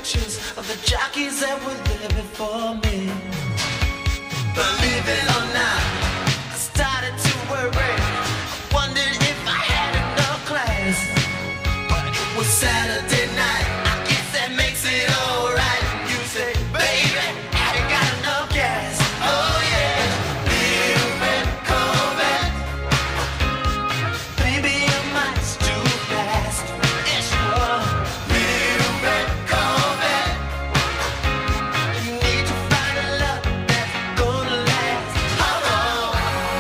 pictures of the jockeys that were there before me. Believe it or not, I started to worry. I wondered if I had enough class. But it was Saturday night, I guess that makes it alright. You say, baby, have you got enough gas? Oh yeah, little red Corvette. Baby, your mind's too fast. Yes, you are. Little red Corvette. You need to find a love that's gonna last. Oh, oh.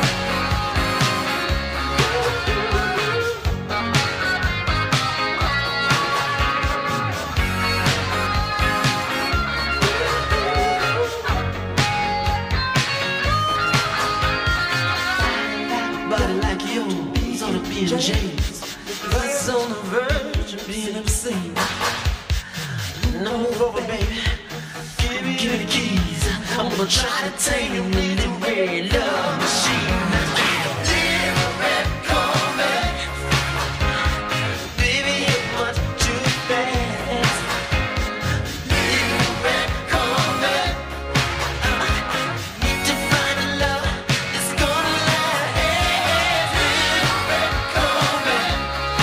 Body like yours ought to be in chains. It's on the verge of being obscene. Now move over, baby. Give me the keys. I'm gonna try to tame your really red love machine. Little red Corvette. Baby, you're much too fast. Little red Corvette. Need to find a love that's gonna last. Little red Corvette.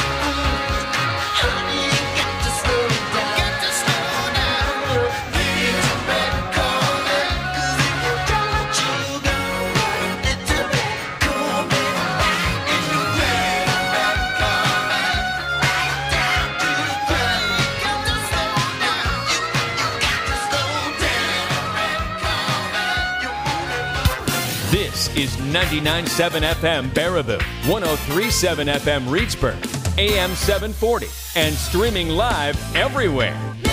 Honey, you got to slow down. Little red Corvette. 'Cause if you don't, you go. Little red Corvette. In the red Corvette. Right down to the ground. You got to slow down. You got to slow down. Red Corvette. This is 99.7 FM Baraboo, 103.7 FM Reedsburg, AM 740, and streaming live everywhere.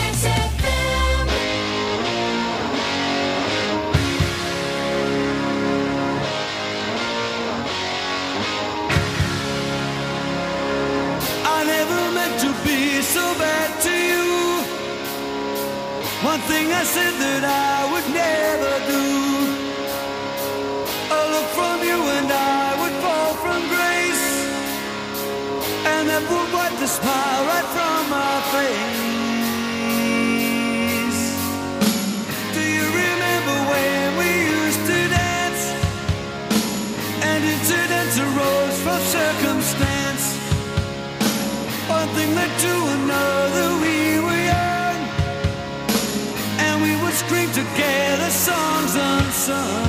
I never meant to be so bad to you. One thing I said that I would never do. A look from you and I would fall from grace, and that would wipe the smile right from my face. Do you remember when we used to dance, and incidents arose from circumstance? One thing led to another, we were young, and we would scream together songs unsung.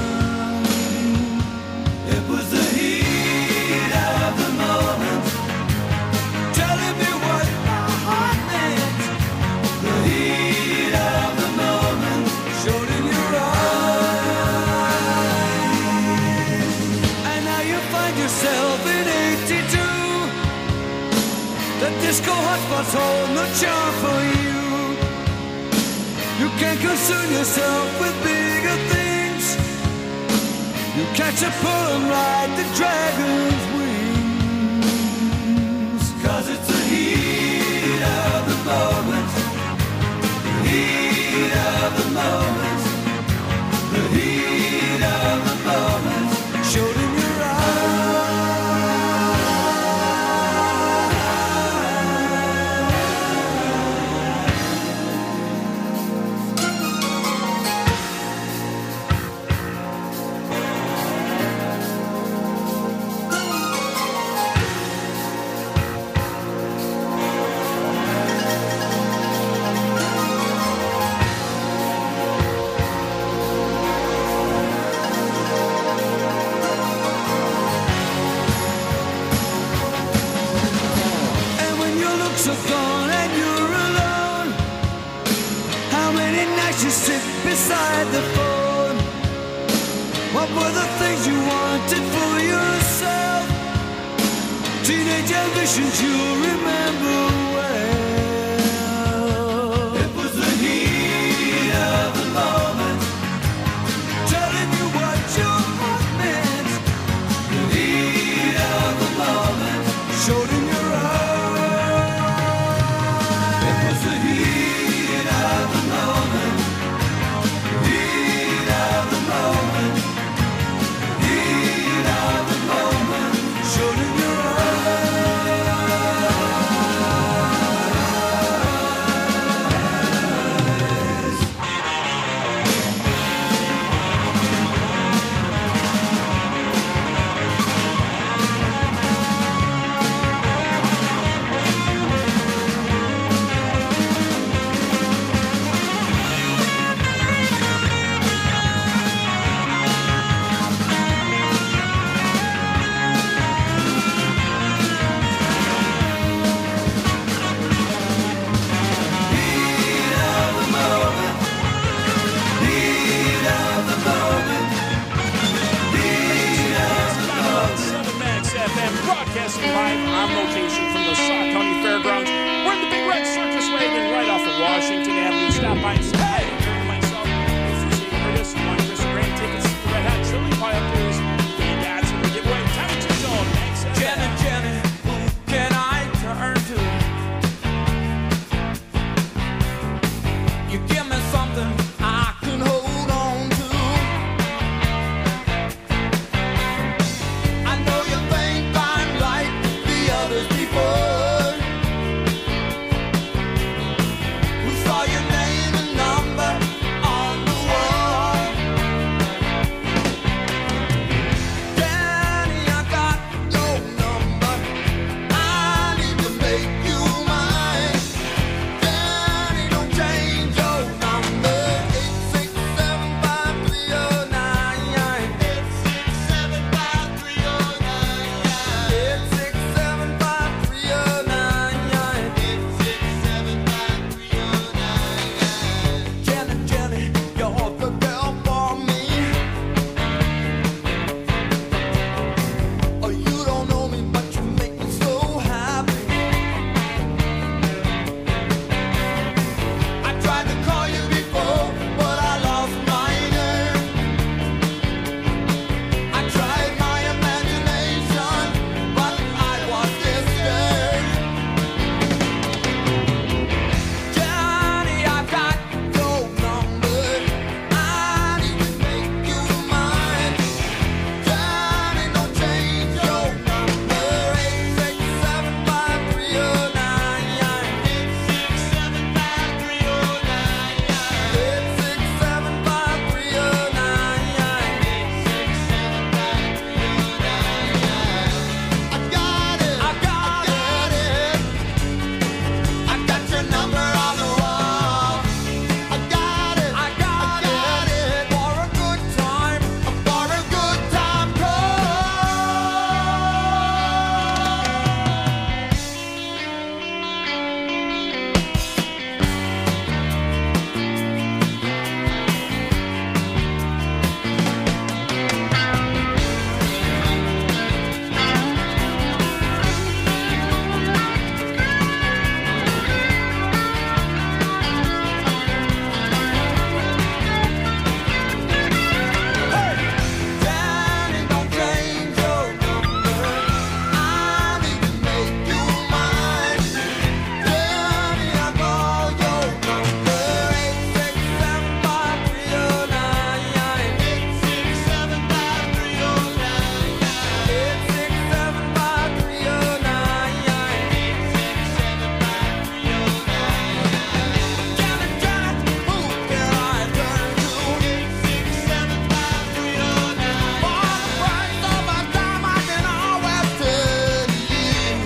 It was the heat of the moment, telling me what my heart meant. The heat of the moment showed in your eyes. And now you find yourself in 82. The disco hotspots hold no charm for you. You can't concern yourself with bigger things. You catch a pull and ride the dragon's wings. 'Cause it's the heat of the moment. The heat of the moment. The heat of the moment showed in your are gone and you're alone. How many nights you sit beside the phone? What were the things you wanted for yourself? Teenage ambitions you remember well. It was the heat of the moment, telling you what your heart meant. The heat of the moment showed in your eyes. Showed in your eyes. buying some during myself. This is Curtis. You want Chris Grant tickets to the Red Hot Chili Pie up there? And that's what we give away. Time to zone. Thanks. Jenny, Jenny, who can I turn to? You give me something I can hold on to. I know you think I'm like the others before, who saw your name and number on the wall. Danny, I got your number. I need to make you mine. Danny, don't change your number. 8675309. 8675309. Jenny, Jenny, you're the girl for me. Oh, you don't know me, but you make me so happy. I tried to call you before, but I lost my nerve. I tried my imagination, but I was disturbed. Johnny, I've got your number. I need to make you mine. Johnny, don't change your number. 8675309. 8675309. I got it. I got your number on the wall. I got it. For a good time call. Danny, don't change your number. I need to make you mine. Danny, I call your number. 8675309. 8675309. Jenny, Jenny, who can I turn to? For the price of my time, I can always tell you.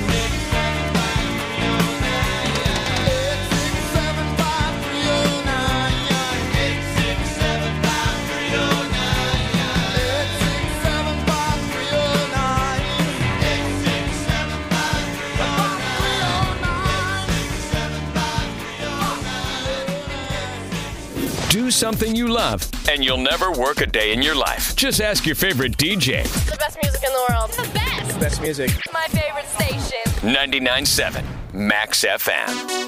8675309. Do something you love, and you'll never work a day in your life. Just ask your favorite DJ. The best music in the world. The best. Best music. My favorite station. 99.7 Max FM.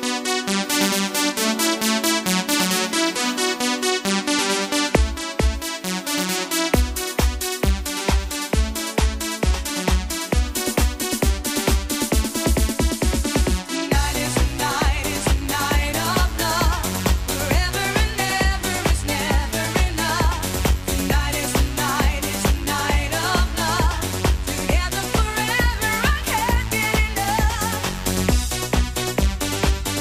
Tonight is the night of love. Forever and ever is never enough. Tonight is the night of love. Together forever, I can't get enough.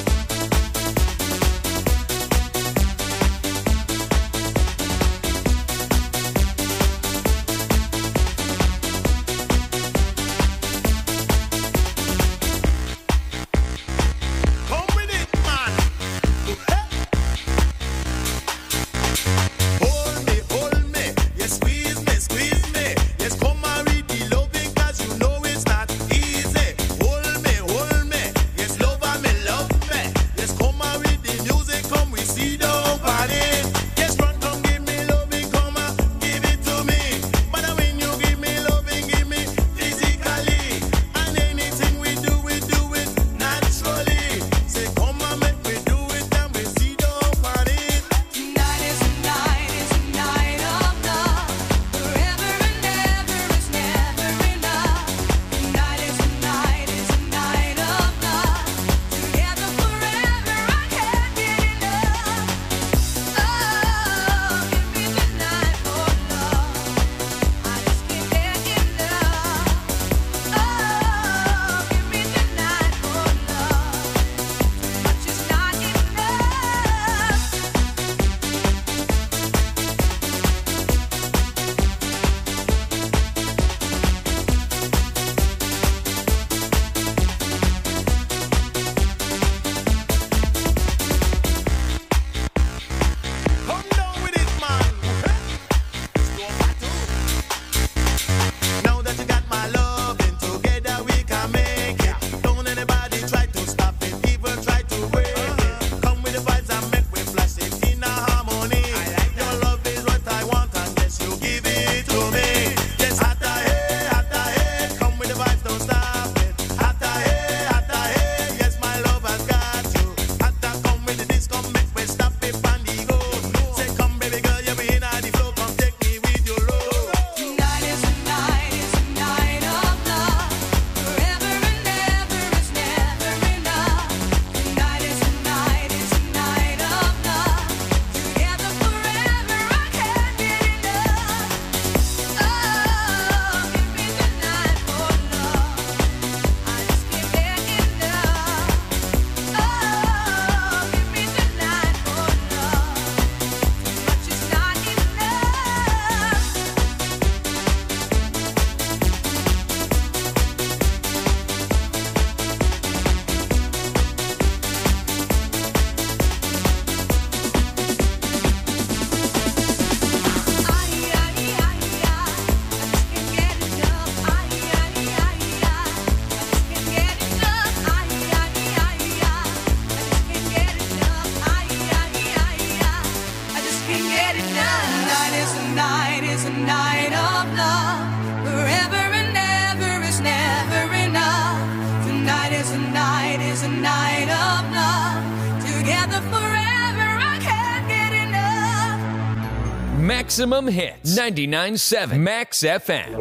can't get enough. Tonight is a night, is a night of love. Forever and ever is never enough. Tonight is a night, is a night of love. Together forever, I can't get enough. Maximum Hits, 99.7 Max FM.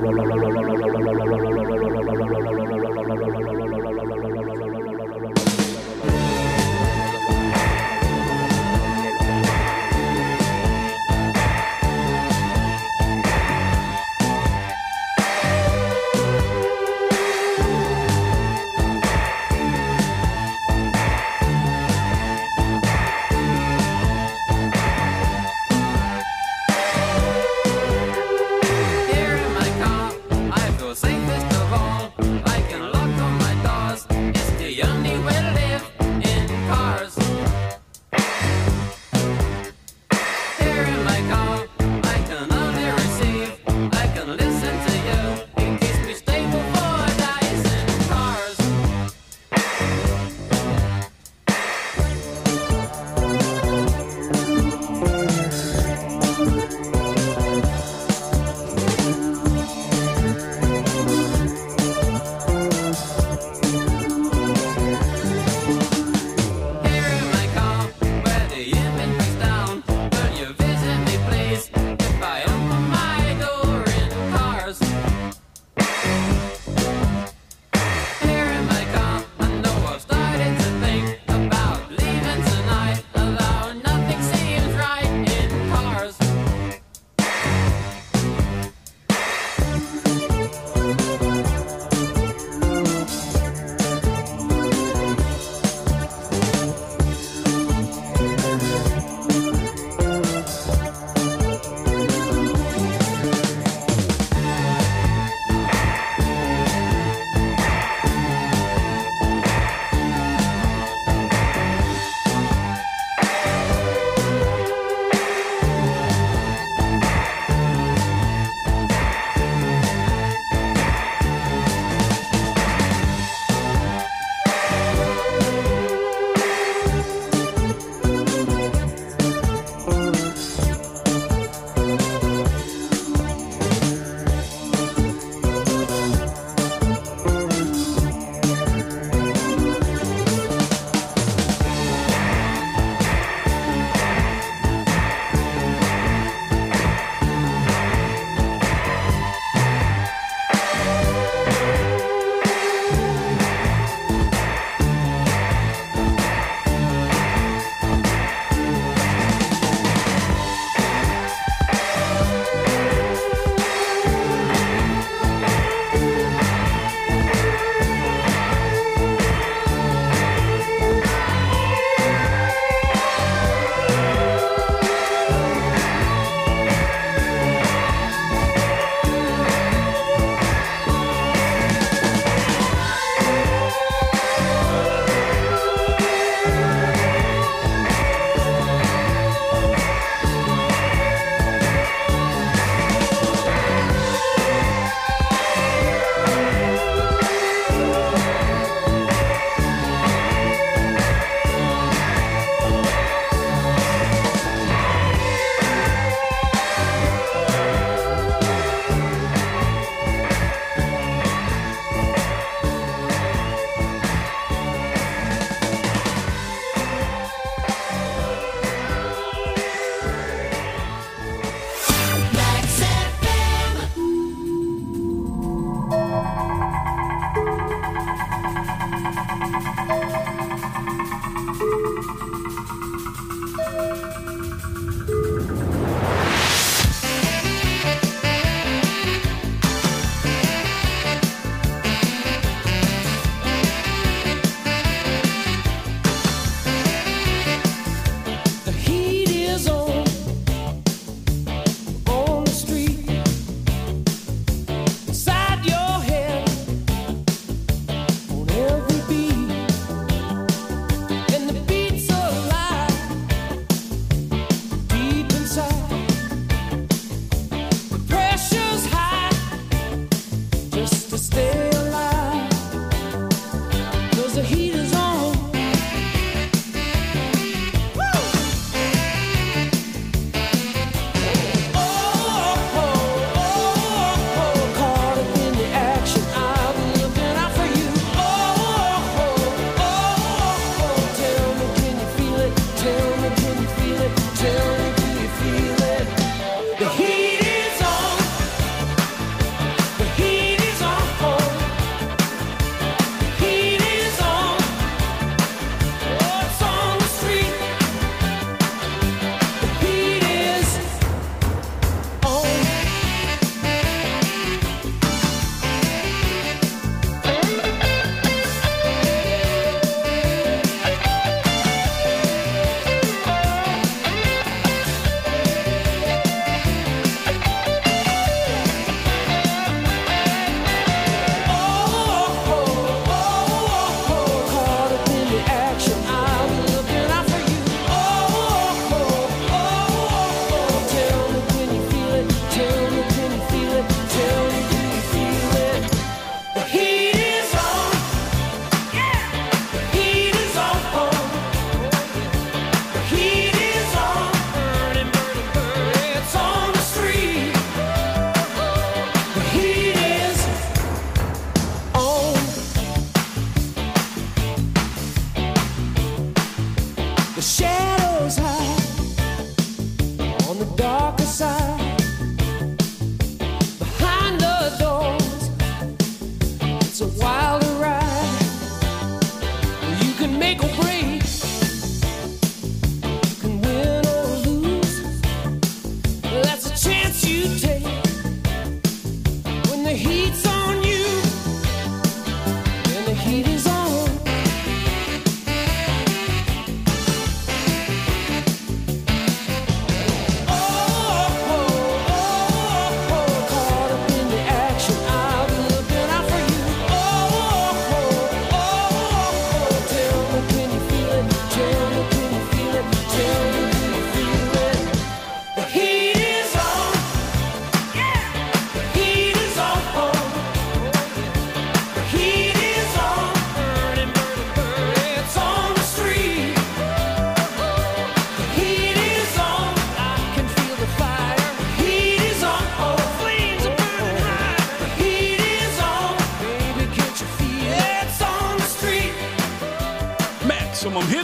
Here in my car,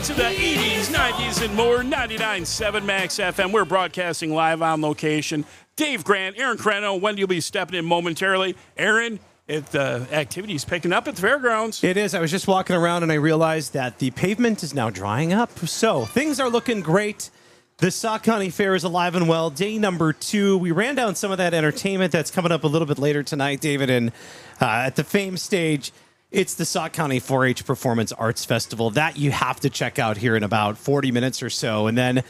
hits of the 80s, 90s, and more. 99.7 Max FM. We're broadcasting live on location. Dave Grant, Aaron Crano, Wendy will be stepping in momentarily. Aaron, the activity's picking up at the fairgrounds. It is. I was just walking around and I realized that the pavement is now drying up. So things are looking great. The Sauk County Fair is alive and well. Day number 2. We ran down some of that entertainment that's coming up a little bit later tonight, David, and at the Fame stage. It's the Sauk County 4-H Performance Arts Festival. That you have to check out here in about 40 minutes or so. And then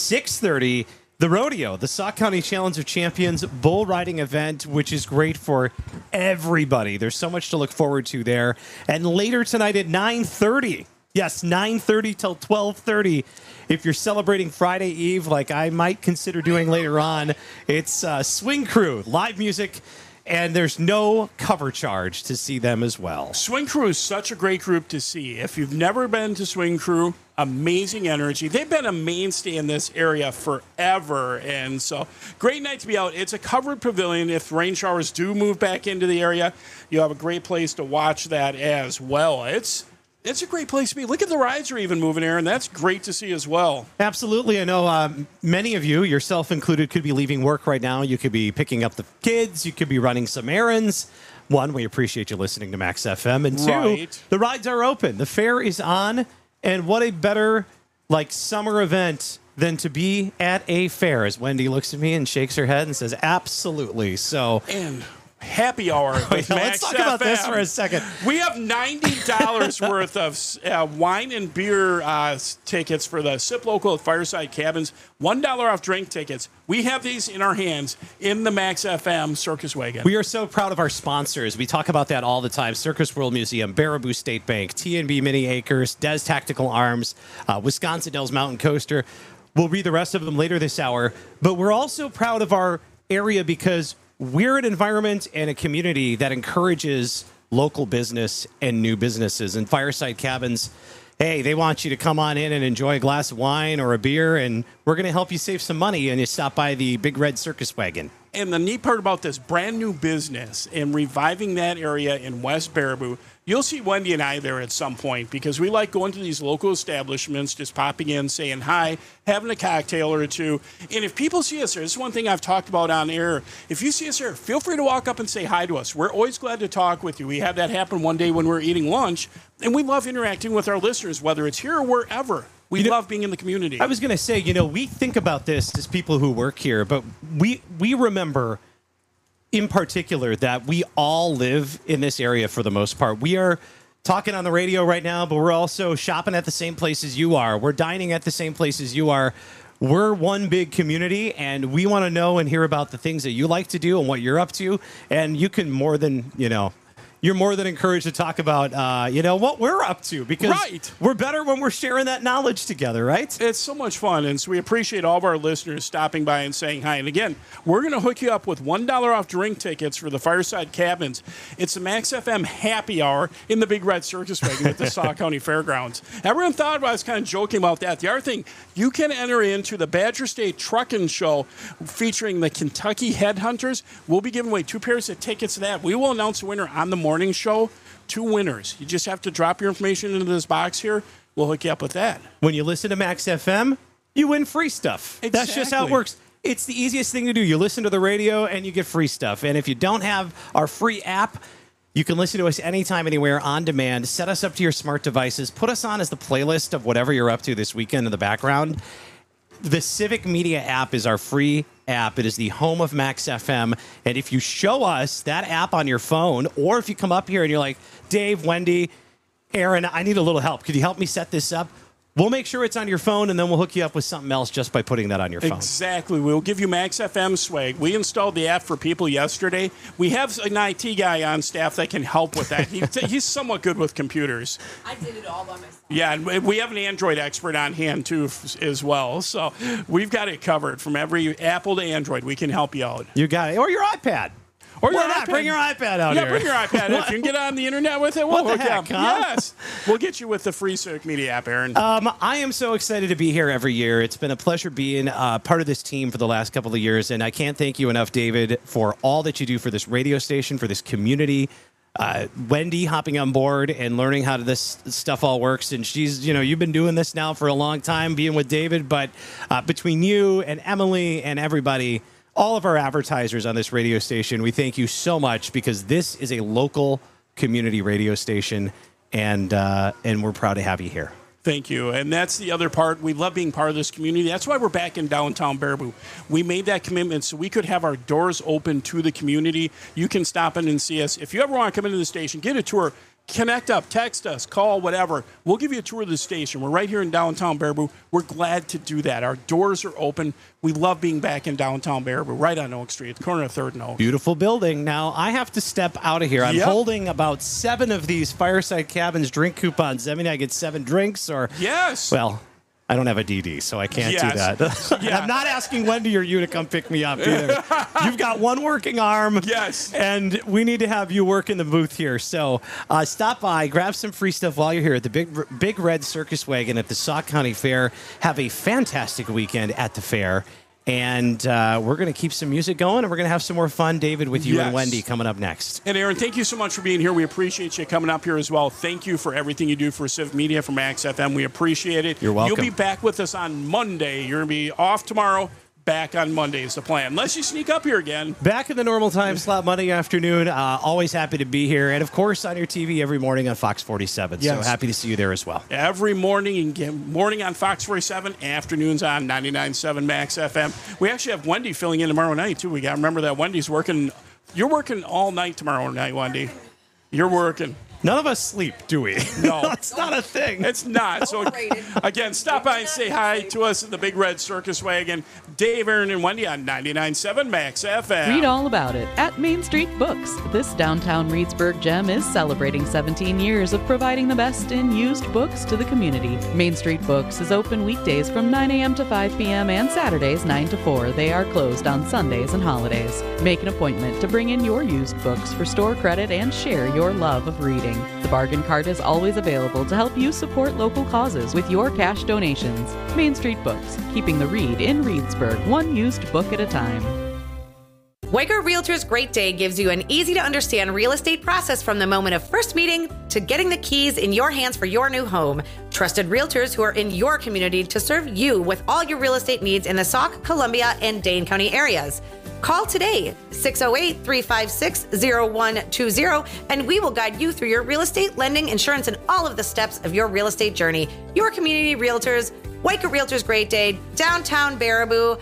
6:30, the rodeo, the Sauk County Challenge of Champions bull riding event, which is great for everybody. There's so much to look forward to there. And later tonight at 9:30, yes, 9:30 till 12:30, if you're celebrating Friday Eve like I might consider doing later on, it's Swing Crew, live music. And there's no cover charge to see them as well. Swing Crew is such a great group to see. If you've never been to Swing Crew, amazing energy. They've been a mainstay in this area forever. And so, great night to be out. It's a covered pavilion. If rain showers do move back into the area, you have a great place to watch that as well. It's a great place to be. Look at the rides are even moving, Aaron. That's great to see as well. Absolutely. I know many of you, yourself included, could be leaving work right now. You could be picking up the kids. You could be running some errands. One, we appreciate you listening to Max FM. And two, the rides are open. The fair is on. And what a better summer event than to be at a fair, as Wendy looks at me and shakes her head and says, absolutely. So... And happy hour with Max Let's talk about FM. this for a second. We have $90 worth of wine and beer tickets for the Sip Local at Fireside Cabins. $1 off drink tickets. We have these in our hands in the Max FM Circus Wagon. We are so proud of our sponsors. We talk about that all the time. Circus World Museum, Baraboo State Bank, T&B Mini Acres, Des Tactical Arms, Wisconsin Dells Mountain Coaster. We'll read the rest of them later this hour. But we're also proud of our area because we're an environment and a community that encourages local business and new businesses. And Fireside Cabins, hey, they want you to come on in and enjoy a glass of wine or a beer, and we're going to help you save some money, and you stop by the Big Red Circus Wagon. And the neat part about this brand new business and reviving that area in West Baraboo, you'll see Wendy and I there at some point because we like going to these local establishments, just popping in, saying hi, having a cocktail or two. And if people see us there, this is one thing I've talked about on air. If you see us there, feel free to walk up and say hi to us. We're always glad to talk with you. We had that happen one day when we were eating lunch, and we love interacting with our listeners, whether it's here or wherever. We love being in the community. I was going to say, we think about this as people who work here, but we remember in particular that we all live in this area for the most part. We are talking on the radio right now, but we're also shopping at the same places you are. We're dining at the same places you are. We're one big community, and we want to know and hear about the things that you like to do and what you're up to. And you can more than, you're more than encouraged to talk about, what we're up to because we're better when we're sharing that knowledge together, right? It's so much fun, and so we appreciate all of our listeners stopping by and saying hi. And again, we're going to hook you up with $1 off drink tickets for the Fireside Cabins. It's the Max FM happy hour in the Big Red Circus Wagon at the Sauk County Fairgrounds. Everyone thought I was kind of joking about that. The other thing, you can enter into the Badger State Truckin' Show featuring the Kentucky Headhunters. We'll be giving away 2 pairs of tickets to that. We will announce the winner on the morning show. 2 winners. You just have to drop your information into this box here. We'll hook you up with that. When you listen to Max FM, you win free stuff. Exactly. That's just how it works. It's the easiest thing to do. You listen to the radio and you get free stuff. And if you don't have our free app, you can listen to us anytime, anywhere, on demand. Set us up to your smart devices. Put us on as the playlist of whatever you're up to this weekend in the background. The Civic Media app is our free app. It is the home of Max FM. And if you show us that app on your phone, or if you come up here and you're like, Dave, Wendy, Aaron, I need a little help. Could you help me set this up? We'll make sure it's on your phone, and then we'll hook you up with something else just by putting that on your phone. Exactly. We'll give you Max FM swag. We installed the app for people yesterday. We have an IT guy on staff that can help with that. He's somewhat good with computers. I did it all by myself. Yeah, and we have an Android expert on hand, too, as well. So we've got it covered. From every Apple to Android, we can help you out. You got it. Or your iPad. Or Why not? Bring your iPad out here. Yeah, bring your iPad. If you can get on the internet with it, we'll hook you up. Yes. We'll get you with the free Civic Media app, Aaron. I am so excited to be here every year. It's been a pleasure being part of this team for the last couple of years, and I can't thank you enough, David, for all that you do for this radio station, for this community. Wendy hopping on board and learning how this stuff all works. And she's, you've been doing this now for a long time, being with David. But between you and Emily and everybody, all of our advertisers on this radio station, we thank you so much because this is a local community radio station, and we're proud to have you here. Thank you. And that's the other part. We love being part of this community. That's why we're back in downtown Baraboo. We made that commitment so we could have our doors open to the community. You can stop in and see us. If you ever want to come into the station, get a tour, connect up, text us, call, whatever. We'll give you a tour of the station. We're right here in downtown Baraboo. We're glad to do that. Our doors are open. We love being back in downtown Baraboo, right on Oak Street, at the corner of 3rd and Oak. Beautiful building. Now, I have to step out of here. I'm holding about 7 of these Fireside Cabins drink coupons. I mean, I get 7 drinks or... Yes. Well... I don't have a DD, so I can't do that. I'm not asking Wendy or you to come pick me up either. You've got one working arm. Yes. And we need to have you work in the booth here. So stop by, grab some free stuff while you're here at the Big Red Circus Wagon at the Sauk County Fair. Have a fantastic weekend at the fair. And we're going to keep some music going, and we're going to have some more fun, David, with you and Wendy coming up next. And Aaron, thank you so much for being here. We appreciate you coming up here as well. Thank you for everything you do for Civic Media, for Max FM. We appreciate it. You're welcome. You'll be back with us on Monday. You're going to be off tomorrow. Back on Monday is the plan, unless you sneak up here again. Back in the normal time slot Monday afternoon. Always happy to be here. And, of course, on your TV every morning on Fox 47. Yes. So happy to see you there as well. Every morning, morning on Fox 47, afternoons on 99.7 Max FM. We actually have Wendy filling in tomorrow night, too. We got to remember that Wendy's working. You're working all night tomorrow night, Wendy. You're working. None of us sleep, do we? No. It's not a thing. It's not. So, again, stop by and say hi to us in the Big Red Circus Wagon. Dave, Aaron, and Wendy on 99.7 Max FM. Read all about it at Main Street Books. This downtown Reedsburg gem is celebrating 17 years of providing the best in used books to the community. Main Street Books is open weekdays from 9 a.m. to 5 p.m. and Saturdays 9 to 4. They are closed on Sundays and holidays. Make an appointment to bring in your used books for store credit and share your love of reading. The bargain cart is always available to help you support local causes with your cash donations. Main Street Books, keeping the read in Reedsburg, one used book at a time. Weicker Realtors Great Day gives you an easy-to-understand real estate process from the moment of first meeting to getting the keys in your hands for your new home. Trusted realtors who are in your community to serve you with all your real estate needs in the Sauk, Columbia, and Dane County areas. Call today, 608-356-0120, and we will guide you through your real estate, lending, insurance, and all of the steps of your real estate journey. Your community realtors, Weicker Realtors Great Day, downtown Baraboo,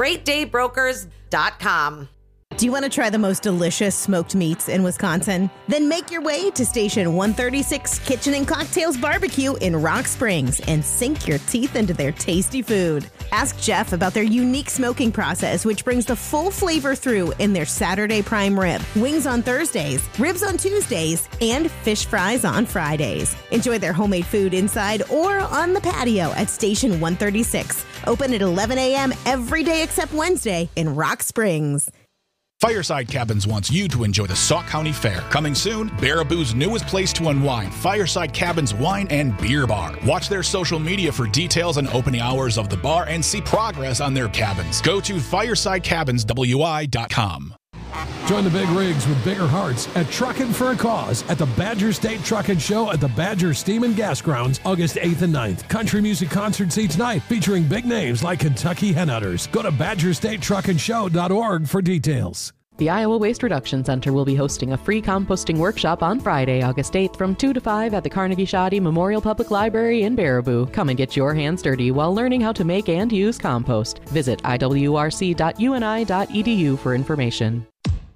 GreatDayBrokers.com. Do you want to try the most delicious smoked meats in Wisconsin? Then make your way to Station 136 Kitchen and Cocktails Barbecue in Rock Springs and sink your teeth into their tasty food. Ask Jeff about their unique smoking process, which brings the full flavor through in their Saturday prime rib, wings on Thursdays, ribs on Tuesdays, and fish fries on Fridays. Enjoy their homemade food inside or on the patio at Station 136. Open at 11 a.m. every day except Wednesday in Rock Springs. Fireside Cabins wants you to enjoy the Sauk County Fair. Coming soon, Baraboo's newest place to unwind, Fireside Cabins Wine and Beer Bar. Watch their social media for details on opening hours of the bar and see progress on their cabins. Go to firesidecabins.wi.com. Join the big rigs with bigger hearts at Truckin' for a Cause at the Badger State Truckin' Show at the Badger Steam and Gas Grounds, August 8th and 9th. Country music concerts each night featuring big names like Kentucky Headhunters. Go to BadgerStateTruckandShow.org for details. The Iowa Waste Reduction Center will be hosting a free composting workshop on Friday, August 8th from 2 to 5 at the Carnegie Shoddy Memorial Public Library in Baraboo. Come and get your hands dirty while learning how to make and use compost. Visit iwrc.uni.edu for information.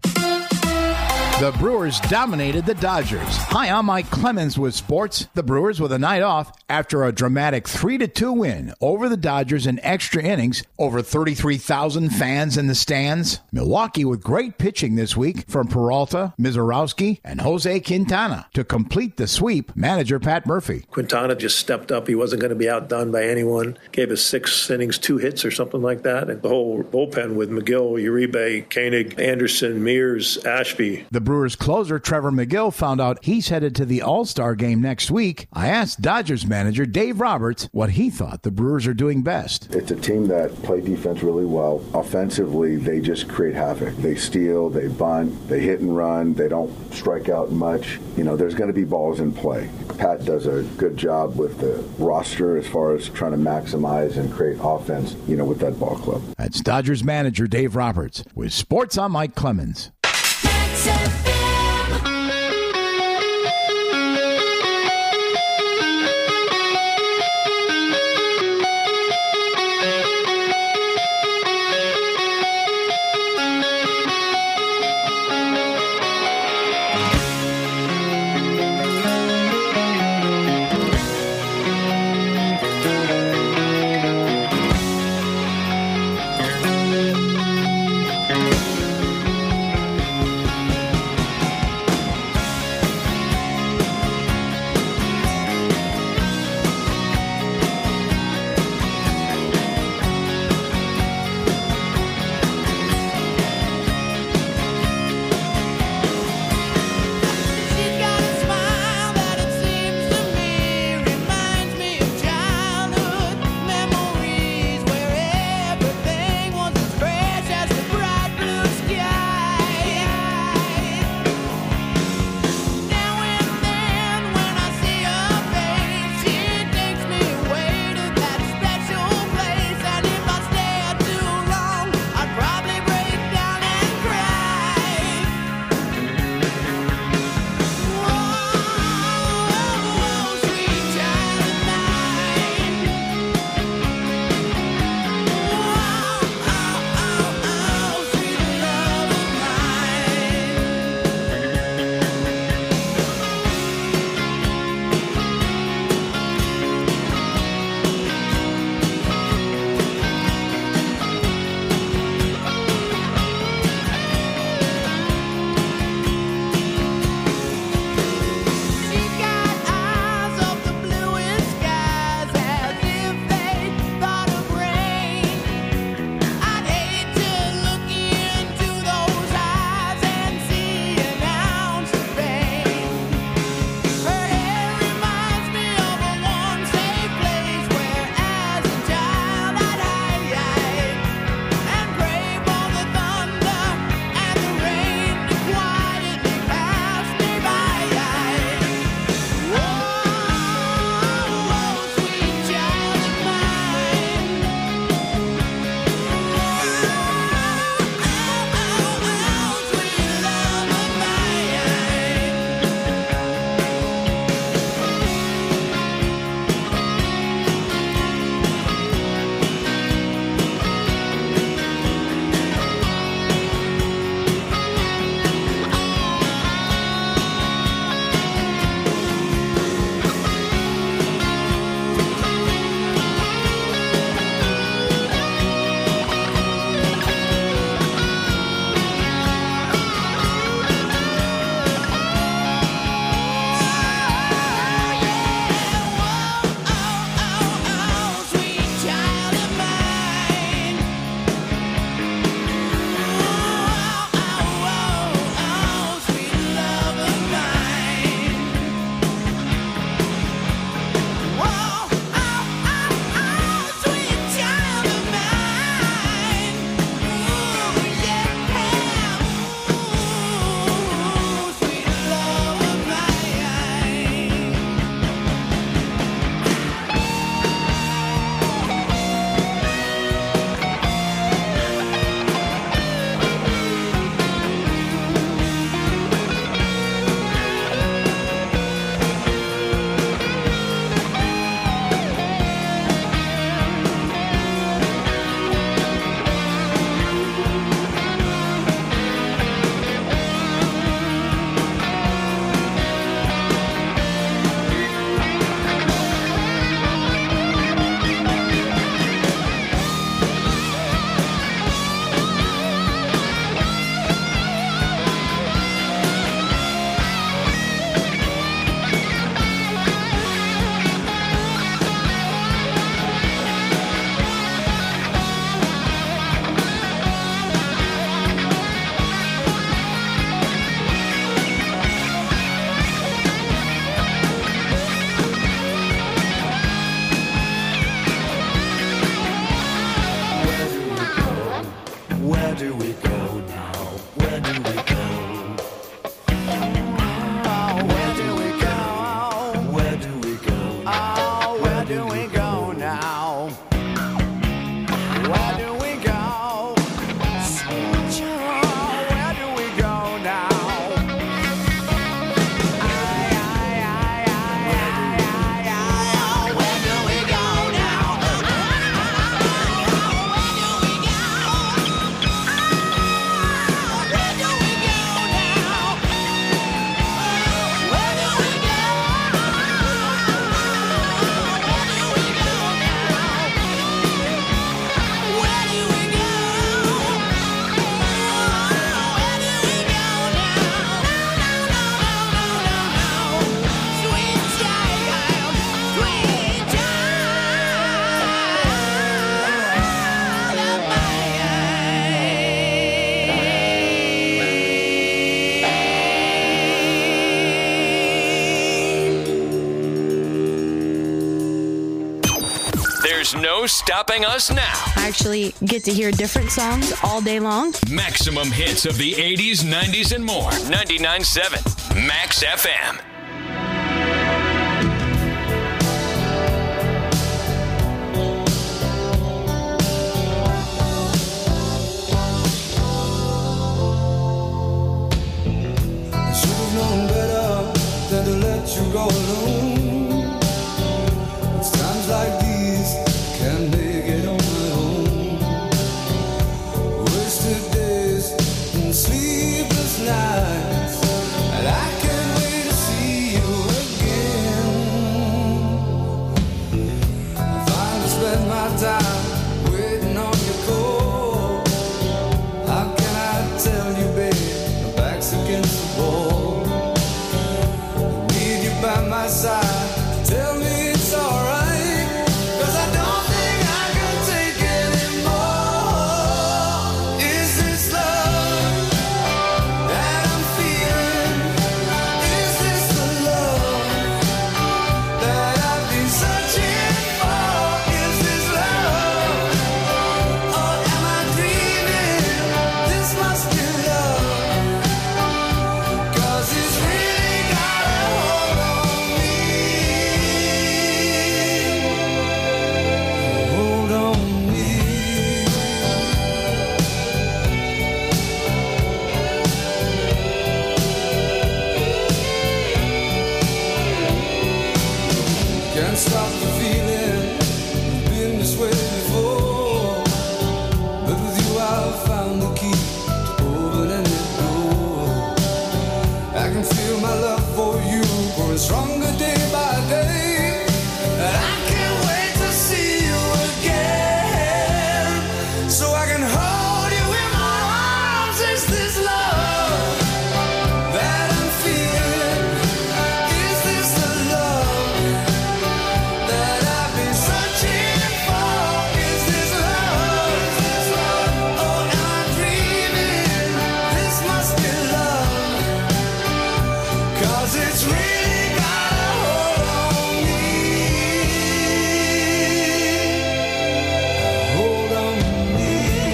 The Brewers dominated the Dodgers. Hi, I'm Mike Clemens with sports. The Brewers with a night off after a dramatic 3-2 win over the Dodgers in extra innings. Over 33,000 fans in the stands. Milwaukee with great pitching this week from Peralta, Mizorowski, and Jose Quintana. To complete the sweep, manager Pat Murphy. Quintana just stepped up. He wasn't going to be outdone by anyone. Gave us 6 innings, 2 hits or something like that. And the whole bullpen with McGill, Uribe, Koenig, Anderson, Mears, Ashby. The Brewers closer Trevor McGill found out he's headed to the All-Star game next week, I asked Dodgers manager Dave Roberts what he thought the Brewers are doing best. It's a team that play defense really well. Offensively, they just create havoc. They steal, they bunt, they hit and run. They don't strike out much. There's going to be balls in play. Pat does a good job with the roster as far as trying to maximize and create offense, with that ball club. That's Dodgers manager Dave Roberts. With Sports, I'm Mike Clemens. Where do we go now? Where do we go? Where do we go? Where do we go? Oh, where do we go now? Where do we go? Sweet child, where do we go now? Where do we go now? There's no stopping us now. I actually get to hear different songs all day long. Maximum hits of the 80s, 90s, and more. 99.7 Max FM. I should have known better than to let you go alone. It's times like these can't make it on my own. Wasted days and sleepless nights, and I can't wait to see you again. I finally spent my time waiting on your call. How can I tell you, babe, my back's against the wall. I need you by my side. Tell me it's alright, 'cause I don't think I can take anymore. Is this love that I'm feeling? Is this the love that I've been searching for? Is this love, or am I dreaming? This must be love, 'cause it's really got a hold on me. Hold on me. Can't stop the feeling, been this way before, but with you I've found the key to open any door. I can feel my love for you growing stronger day by day, and I can't wait to see you again, so I can hold you in my arms. Is this love that I'm feeling? Is this the love that I've been searching for? Is this love, or am I dreaming? This must be love, 'cause it's really got a hold on me. Hold on me.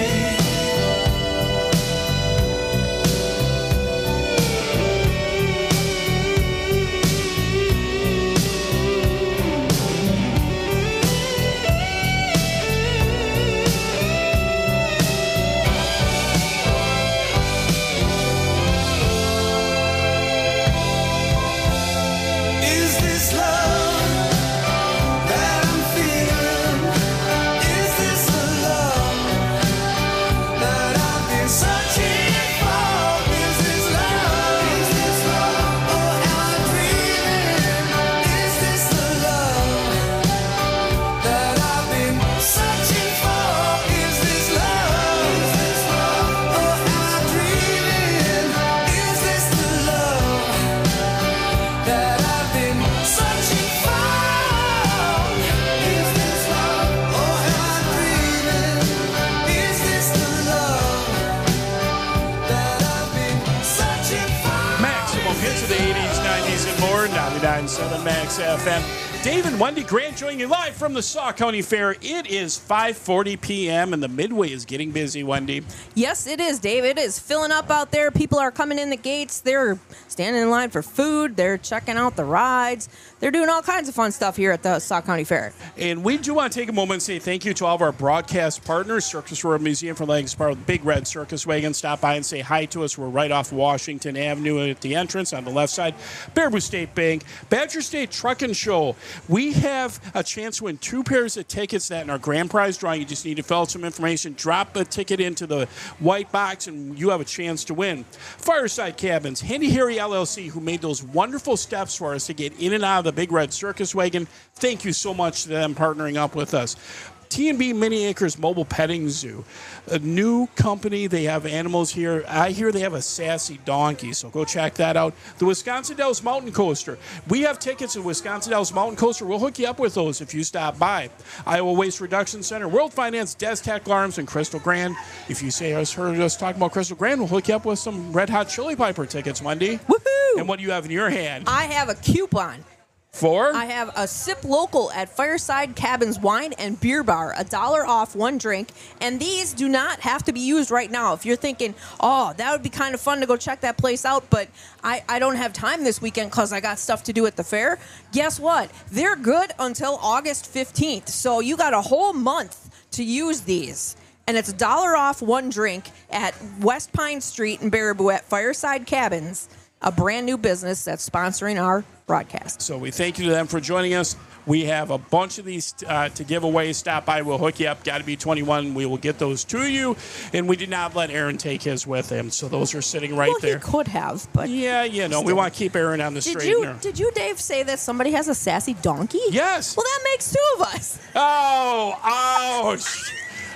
Is this love that I'm feeling? Is this the love that I've been searching for? Is this love, or am I dreaming? Is this the love that I've been searching for? Is this love, or am I dreaming? Is this the love that I've been searching for? Is this love, or am I dreaming? Is this the love that I've been searching for? Maximum hits of the 80s, 90s, and more. 99.7 Max FM. Dave and Wendy Grant joining you live from the Sauk County Fair. It is 5:40 p.m. and the Midway is getting busy, Wendy. Yes, it is, Dave. It is filling up out there. People are coming in the gates. They're standing in line for food. They're checking out the rides. They're doing all kinds of fun stuff here at the Sauk County Fair. And we do want to take a moment and say thank you to all of our broadcast partners. Circus World Museum for Legs, part of the Big Red Circus Wagon. Stop by and say hi to us. We're right off Washington Avenue at the entrance on the left side. Baraboo State Bank, Badger State Truck and Show. We have a chance to win 2 pairs of tickets that in our grand prize drawing. You just need to fill out some information, drop a ticket into the white box, and you have a chance to win. Fireside Cabins, Handy Harry LLC, who made those wonderful steps for us to get in and out of the Big Red Circus Wagon. Thank you so much to them partnering up with us. T&B Mini Acres Mobile Petting Zoo, a new company. They have animals here. I hear they have a sassy donkey, so go check that out. The Wisconsin Dells Mountain Coaster. We have tickets to Wisconsin Dells Mountain Coaster. We'll hook you up with those if you stop by. Iowa Waste Reduction Center, World Finance, Des Tech Arms, and Crystal Grand. If you say I heard us talking about Crystal Grand, we'll hook you up with some Red Hot Chili Piper tickets, Wendy. Woohoo! And what do you have in your hand? I have a coupon. For? I have a Sip Local at Fireside Cabins Wine and Beer Bar, $1 off 1 drink. And these do not have to be used right now. If you're thinking, oh, that would be kind of fun to go check that place out, but I don't have time this weekend because I got stuff to do at the fair. Guess what? They're good until August 15th. So you got a whole month to use these. And it's $1 off 1 drink at West Pine Street in Baraboo at Fireside Cabins, a brand new business that's sponsoring our broadcast. So we thank you to them for joining us. We have a bunch of these to give away. Stop by. We'll hook you up. Got to be 21. We will get those to you. And we did not let Aaron take his with him. So those are sitting right there. He could have, but... Yeah, you know, we want to keep Aaron on the straightener. Did you, Dave, say that somebody has a sassy donkey? Yes. Well, that makes 2 of us. Oh, ouch.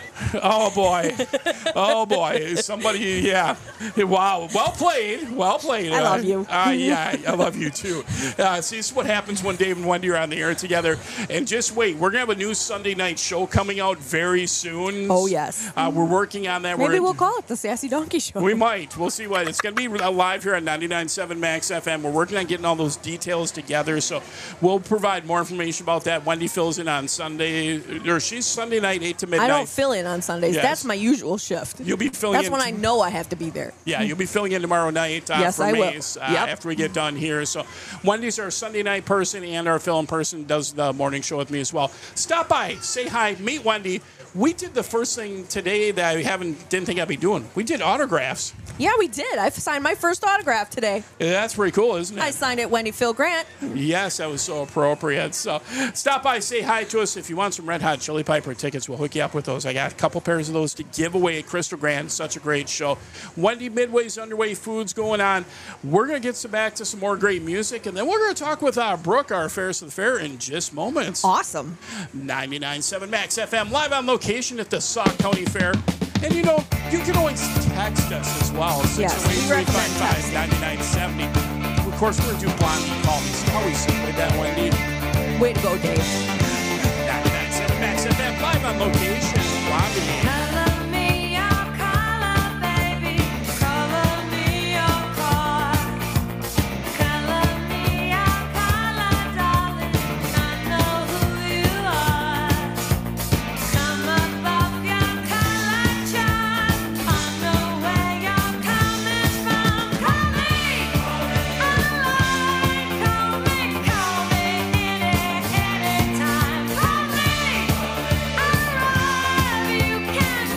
Oh, boy. Oh, boy. Somebody, yeah. Wow. Well played. Well played. I love you. Yeah, I love you, too. See, this is what happens when Dave and Wendy are on the air together. And just wait. We're going to have a new Sunday night show coming out very soon. Oh, yes. We're working on that. Maybe we'll call it the Sassy Donkey Show. We might. We'll see what. It's going to be live here on 99.7 Max FM. We're working on getting all those details together. So we'll provide more information about that. Wendy fills in on Sunday. Or she's Sunday night, 8 to midnight. I don't fill in on Sundays. Yes. That's my usual shift. You'll be filling in. That's when I know I have to be there. Yeah, you'll be filling in tomorrow night Yes, for I will. Maze Yep. after we get done here. So Wendy's our Sunday night person and our film person, does the morning show with me as well. Stop by, say hi, meet Wendy. We did the first thing today that I didn't think I'd be doing. We did autographs. Yeah, we did. I signed my first autograph today. Yeah, that's pretty cool, isn't it? I signed it, Wendy Phil Grant. Yes, that was so appropriate. So stop by, say hi to us. If you want some Red Hot Chili Piper tickets, we'll hook you up with those. I got a couple pairs of those to give away at Crystal Grand. Such a great show. Wendy Midway's underway, food's going on. We're going to get back to some more great music, and then we're going to talk with Brooke, our Affairs of the Fair, in just moments. Awesome. 99.7 Max FM, live on location at the Sauk County Fair. And you know, you can always text us as well. Yes, we recommend 608-355-9970. Of course, we're going to do Blondie Call Me. See how we segue that, Wendy? Way to go, Dave. 99.7 Max FM, live on location. Blondie. Anytime. Call me. I love you.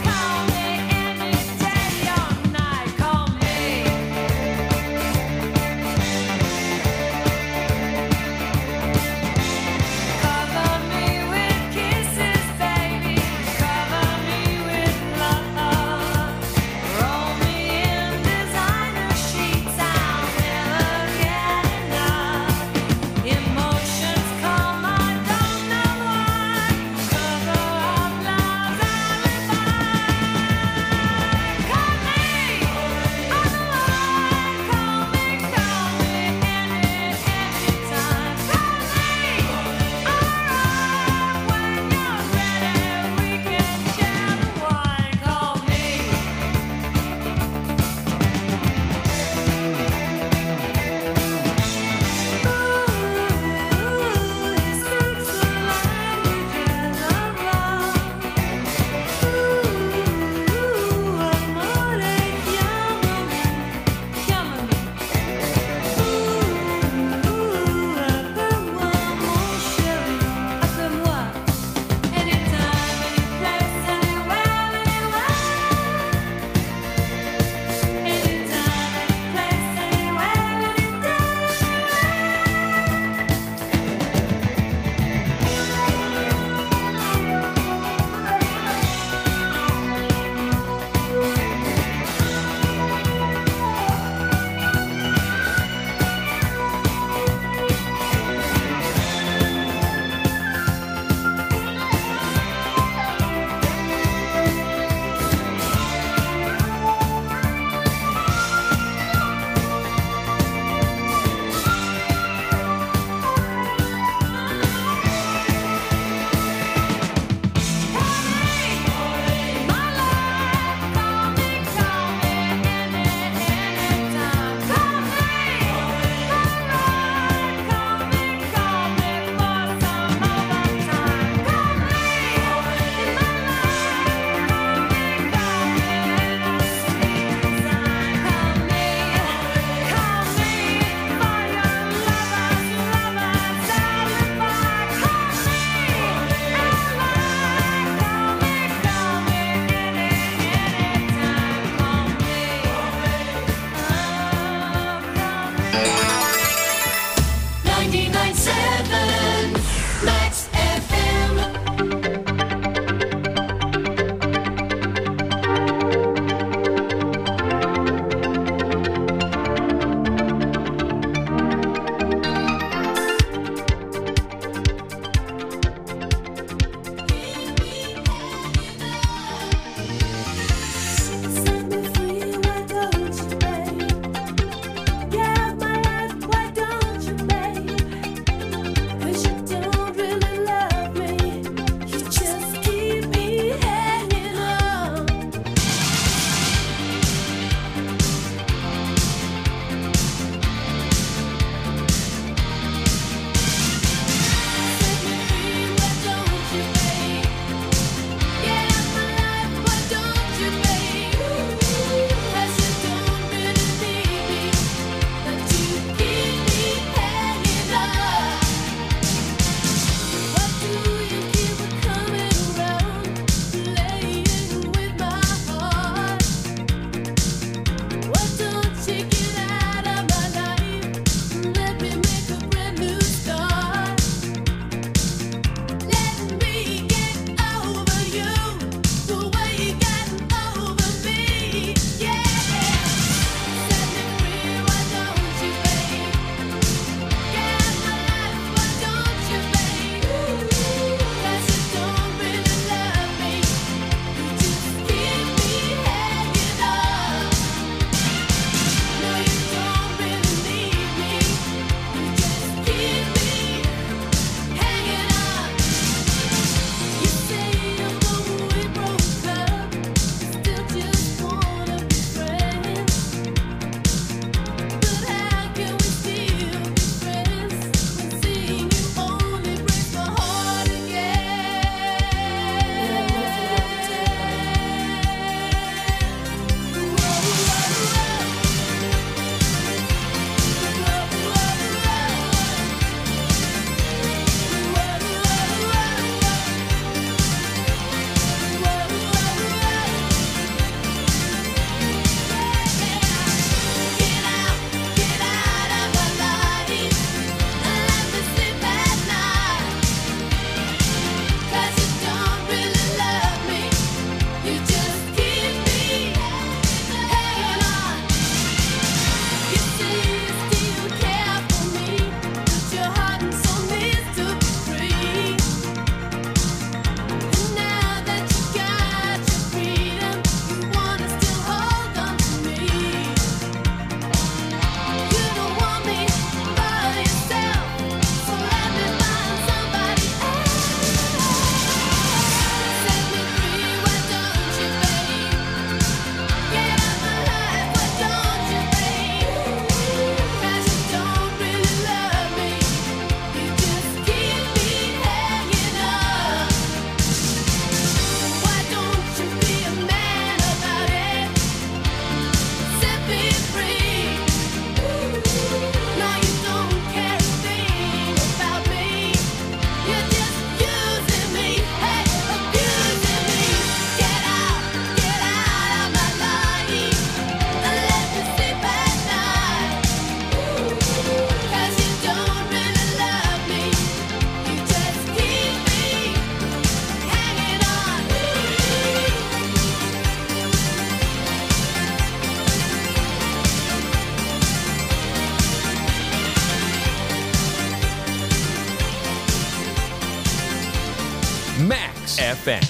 FM.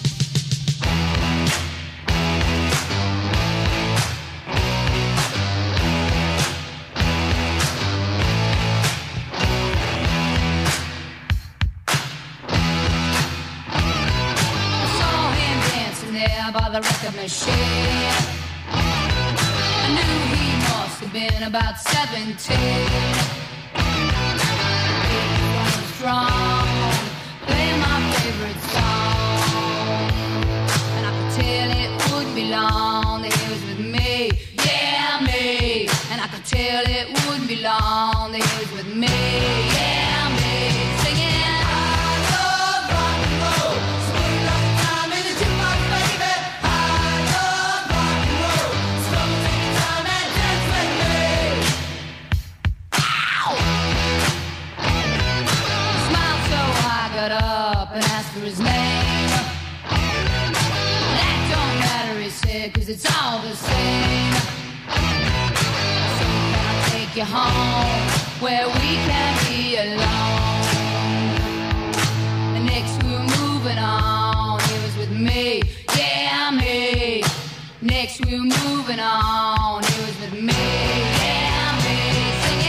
By the record machine, I knew he must have been about 17. He was strong, playing my favorite song, and I could tell it wouldn't be long that he was with me, yeah me. And I could tell it wouldn't be long that he was with me, yeah me. Singing. Up and asked for his name. That don't matter, he said, 'cause it's all the same. So can I take you home where we can be alone? And next we were moving on. He was with me, yeah me. Next we were moving on. He was with me, yeah me. Singing.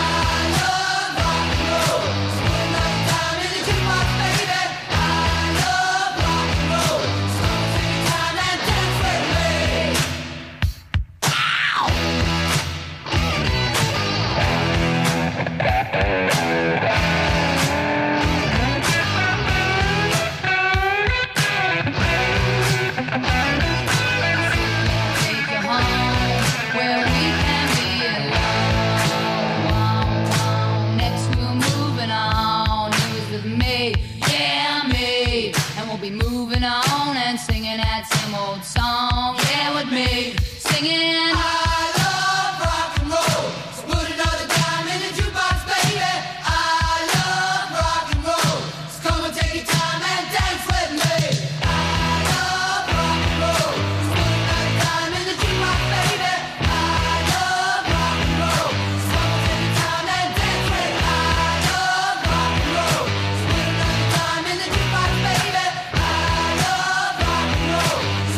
Song, yeah, with me, singing. I love rock and roll. So put another dime in the jukebox, baby. I love rock and roll. So come and take your time and dance with me. I love rock and roll. So put another dime in the jukebox, baby. I love rock and roll. So come and take your time and dance with me. I love rock and roll. So put another dime in the jukebox, baby. I love rock and roll.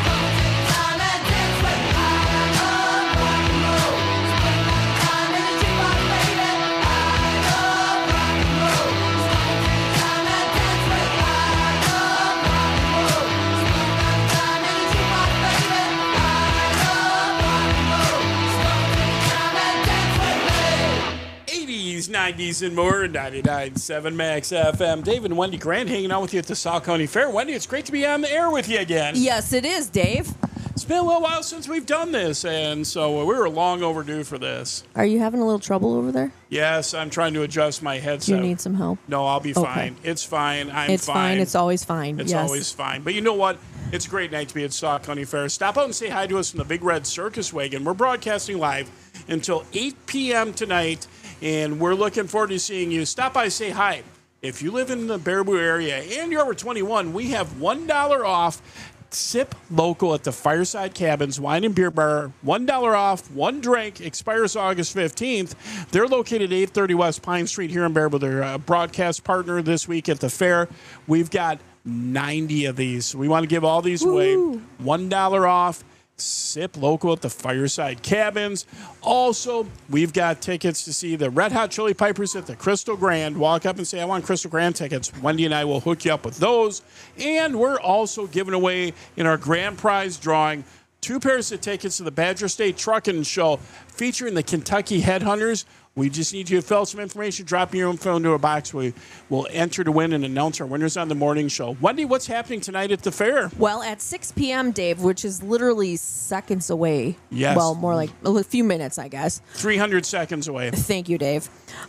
'80s, '90s, and more. 99.7 Max FM. Dave and Wendy Grant hanging out with you at the Sauk County Fair. Wendy, it's great to be on the air with you again. Yes, it is, Dave. It's been a little while since we've done this, and so we were long overdue for this. Are you having a little trouble over there? Yes, I'm trying to adjust my headset. Do you need some help? No, I'll be Okay. fine. It's fine. It's fine. It's always fine. It's yes. always fine. But you know what? It's a great night to be at Sauk County Fair. Stop out and say hi to us from the Big Red Circus Wagon. We're broadcasting live until 8 p.m. tonight, and we're looking forward to seeing you. Stop by, say hi. If you live in the Baraboo area and you're over 21, we have $1 off. Sip local at the Fireside Cabins Wine and Beer Bar. $1 off, one drink. Expires August 15th. They're located at 830 West Pine Street here in Baraboo. They're a broadcast partner this week at the fair. We've got 90 of these. We want to give all these away. $1 off. Sip local at the Fireside Cabins. Also, we've got tickets to see the Red Hot Chili Pipers at the Crystal Grand. Walk up and say, I want Crystal Grand tickets. Wendy and I will hook you up with those. And we're also giving away in our grand prize drawing 2 pairs of tickets to the Badger State Trucking Show featuring the Kentucky Headhunters. We just need you to fill out some information, drop your info into a box. We will enter to win and announce our winners on the morning show. Wendy, what's happening tonight at the fair? Well, at 6 p.m., Dave, which is literally seconds away. Yes. Well, more like a few minutes, I guess. 300 seconds away. Thank you, Dave.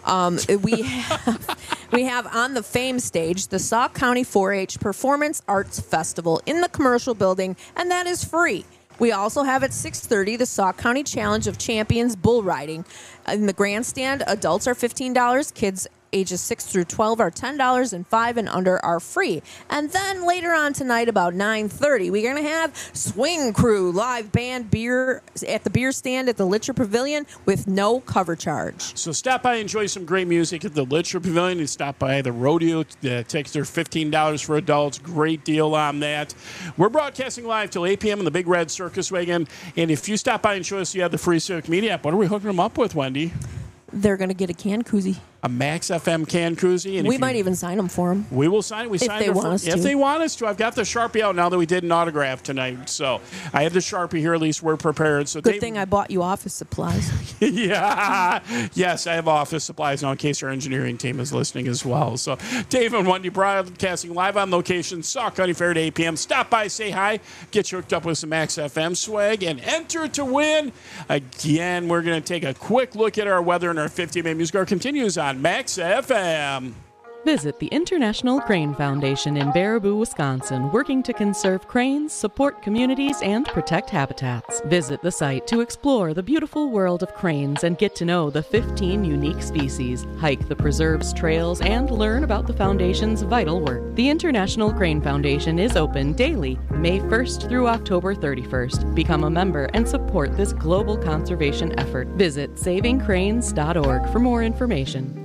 We have on the Fame stage the Sauk County 4-H Performance Arts Festival in the commercial building, and that is free. We also have at 6:30 the Sauk County Challenge of Champions Bull Riding. In the grandstand, adults are $15, kids Ages 6 through 12 are $10, and 5 and under are free. And then later on tonight, about 9:30, we're going to have Swing Crew live band beer at the beer stand at the Litcher Pavilion with no cover charge. So stop by and enjoy some great music at the Litcher Pavilion. You stop by the rodeo. The tickets are $15 for adults. Great deal on that. We're broadcasting live till 8 p.m. in the Big Red Circus Wagon. And if you stop by and show us you have the free Civic Media app, what are we hooking them up with, Wendy? They're going to get a can koozie. A Max FM can koozie. And we might even sign them for them. We will sign it. We if they want us to. If they want us to. I've got the Sharpie out now that we did an autograph tonight. So I have the Sharpie here. At least we're prepared. So Good thing I bought you office supplies. Yeah. Yes, I have office supplies now in case our engineering team is listening as well. So Dave and Wendy broadcasting live on location, Sauk County Fair at 8 p.m. Stop by, say hi, get you hooked up with some Max FM swag, and enter to win. Again, we're going to take a quick look at our weather, and our 50-minute music hour continues on Max FM. Visit the International Crane Foundation in Baraboo, Wisconsin, working to conserve cranes, support communities, and protect habitats. Visit the site to explore the beautiful world of cranes and get to know the 15 unique species, hike the preserve's trails, and learn about the foundation's vital work. The International Crane Foundation is open daily, May 1st through October 31st. Become a member and support this global conservation effort. Visit savingcranes.org for more information.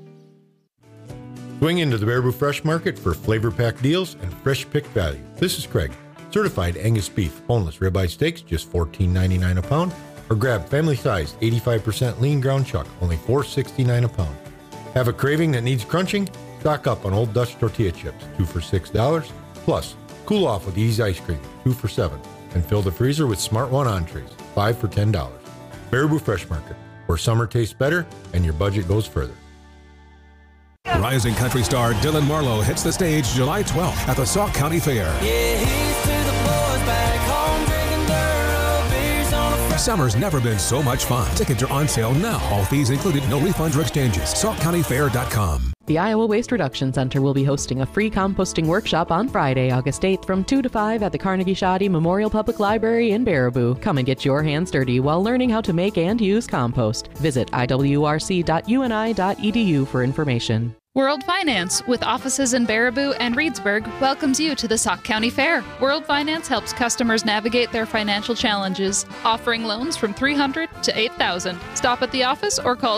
Swing into the Baraboo Fresh Market for flavor pack deals and fresh pick value. This is Craig. Certified Angus beef, boneless ribeye steaks, just $14.99 a pound, or grab family-sized 85% lean ground chuck, only $4.69 a pound. Have a craving that needs crunching? Stock up on Old Dutch tortilla chips, 2 for $6. Plus, cool off with Ease ice cream, 2 for $7, and fill the freezer with Smart One entrees, 5 for $10. Baraboo Fresh Market, where summer tastes better and your budget goes further. Rising country star Dylan Marlowe hits the stage July 12th at the Sauk County Fair. Yeah, he's to the boys back home drinking Duro beers on a Summer's never been so much fun. Tickets are on sale now. All fees included, no refunds or exchanges. SaukCountyFair.com. The Iowa Waste Reduction Center will be hosting a free composting workshop on Friday, August 8th from 2 to 5 at the Carnegie Shoddy Memorial Public Library in Baraboo. Come and get your hands dirty while learning how to make and use compost. Visit iwrc.uni.edu for information. World Finance, with offices in Baraboo and Reedsburg, welcomes you to the Sauk County Fair. World Finance helps customers navigate their financial challenges, offering loans from $300 to $8,000. Stop at the office or call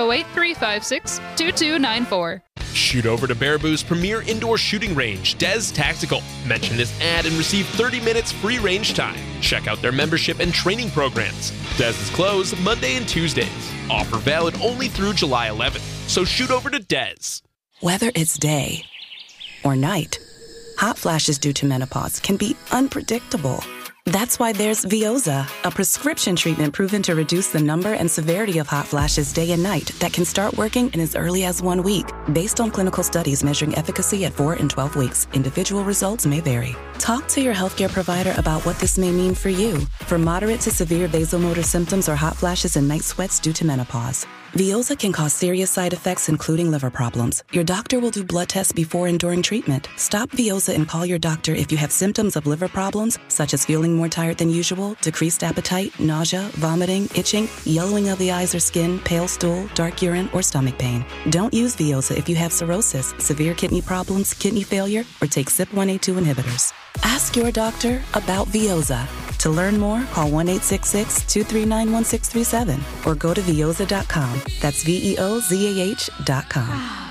608-356-2294. Shoot over to Baraboo's premier indoor shooting range, Des Tactical. Mention this ad and receive 30 minutes free range time. Check out their membership and training programs. Des is closed Monday and Tuesdays. Offer valid only through July 11th. So shoot over to Des. Whether it's day or night, hot flashes due to menopause can be unpredictable. That's why there's Veoza, a prescription treatment proven to reduce the number and severity of hot flashes day and night that can start working in as early as 1 week. Based on clinical studies measuring efficacy at 4 and 12 weeks, individual results may vary. Talk to your healthcare provider about what this may mean for you. For moderate to severe vasomotor symptoms or hot flashes and night sweats due to menopause, Veoza can cause serious side effects, including liver problems. Your doctor will do blood tests before and during treatment. Stop Veoza and call your doctor if you have symptoms of liver problems, such as feeling more tired than usual, decreased appetite, nausea, vomiting, itching, yellowing of the eyes or skin, pale stool, dark urine, or stomach pain. Don't use Veoza if you have cirrhosis, severe kidney problems, kidney failure, or take CYP1A2 inhibitors. Ask your doctor about Veoza. To learn more, call 1-866-239-1637 or go to Veoza.com. That's VEOZAH.com.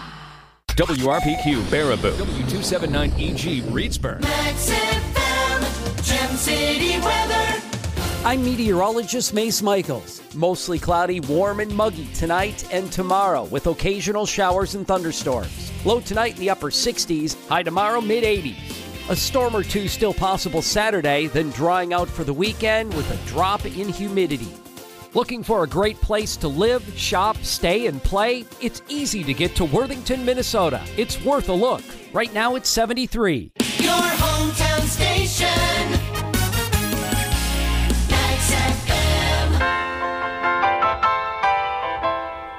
WRPQ Baraboo, W279EG Reedsburg. Max FM, Gem City weather. I'm meteorologist Mace Michaels. Mostly cloudy, warm and muggy tonight and tomorrow with occasional showers and thunderstorms. Low tonight in the upper 60s, high tomorrow mid-80s. A storm or two still possible Saturday, then drying out for the weekend with a drop in humidity. Looking for a great place to live, shop, stay, and play? It's easy to get to Worthington, Minnesota. It's worth a look. Right now it's 73.